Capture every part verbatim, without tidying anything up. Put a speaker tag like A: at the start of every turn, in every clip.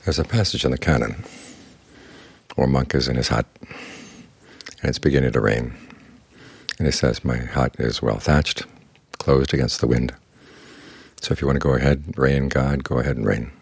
A: There's a passage in the canon where a monk is in his hut, and it's beginning to rain. And he says, my hut is well thatched, closed against the wind. So if you want to go ahead, rain, God, go ahead and rain.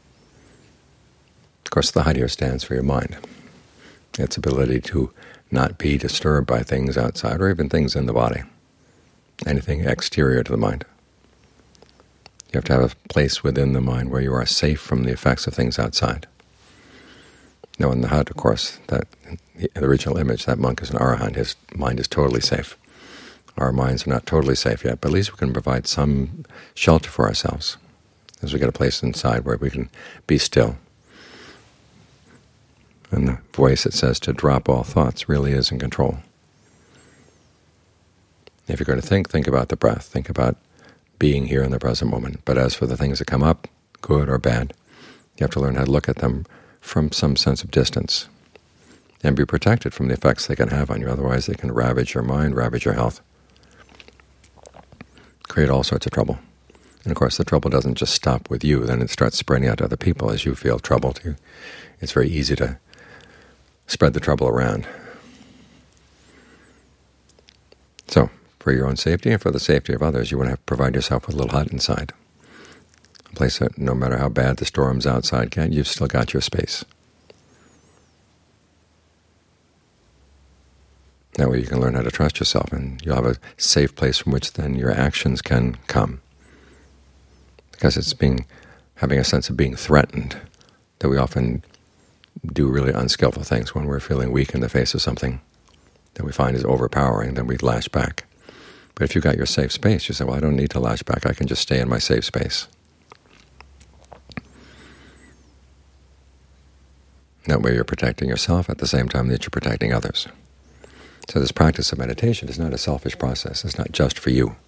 A: Of course, the hut here stands for your mind. Its ability to not be disturbed by things outside or even things in the body, anything exterior to the mind. You have to have a place within the mind where you are safe from the effects of things outside. Now in the hut, of course, that the original image, that monk is an arahant. His mind is totally safe. Our minds are not totally safe yet, but at least we can provide some shelter for ourselves as we get a place inside where we can be still. And the voice that says to drop all thoughts really is in control. If you're going to think, think about the breath. Think about being here in the present moment. But as for the things that come up, good or bad, you have to learn how to look at them from some sense of distance and be protected from the effects they can have on you. Otherwise they can ravage your mind, ravage your health, create all sorts of trouble. And of course the trouble doesn't just stop with you, then it starts spreading out to other people as you feel troubled. It's very easy to spread the trouble around. So for your own safety and for the safety of others, you want to have, provide yourself with a little hut inside, a place that no matter how bad the storms outside get, you've still got your space. That way you can learn how to trust yourself, and you'll have a safe place from which then your actions can come. Because it's being having a sense of being threatened that we often do really unskillful things. When we're feeling weak in the face of something that we find is overpowering, then we lash back. But if you've got your safe space, you say, well, I don't need to lash back. I can just stay in my safe space. That way you're protecting yourself at the same time that you're protecting others. So this practice of meditation is not a selfish process. It's not just for you.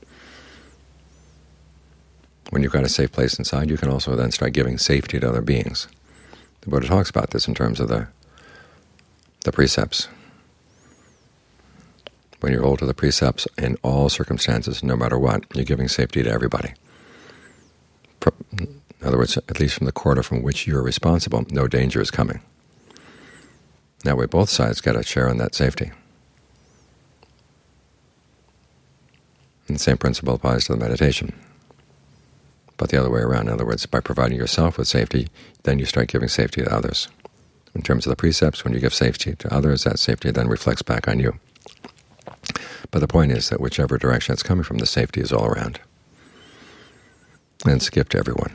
A: When you've got a safe place inside, you can also then start giving safety to other beings. The Buddha talks about this in terms of the, the precepts. When you hold to the precepts in all circumstances, no matter what, you're giving safety to everybody. In other words, at least from the quarter from which you're responsible, no danger is coming. That way both sides get a share in that safety. And the same principle applies to the meditation. But the other way around, in other words, by providing yourself with safety, then you start giving safety to others. In terms of the precepts, when you give safety to others, that safety then reflects back on you. But the point is that whichever direction it's coming from, the safety is all around. And it's a gift to everyone.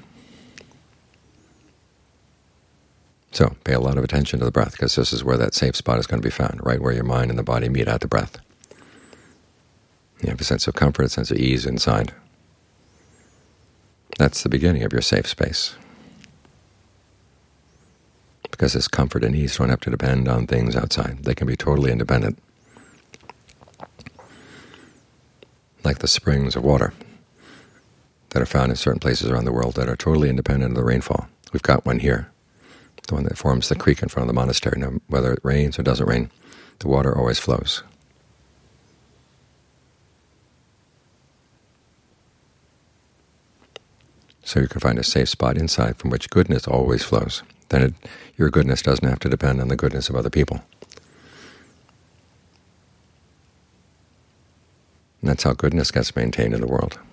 A: So pay a lot of attention to the breath, because this is where that safe spot is going to be found, right where your mind and the body meet at the breath. You have a sense of comfort, a sense of ease inside. That's the beginning of your safe space. Because this comfort and ease don't have to depend on things outside. They can be totally independent. Like the springs of water that are found in certain places around the world that are totally independent of the rainfall. We've got one here, the one that forms the creek in front of the monastery. Now, whether it rains or doesn't rain, the water always flows. So you can find a safe spot inside from which goodness always flows. Then it, your goodness doesn't have to depend on the goodness of other people. And that's how goodness gets maintained in the world.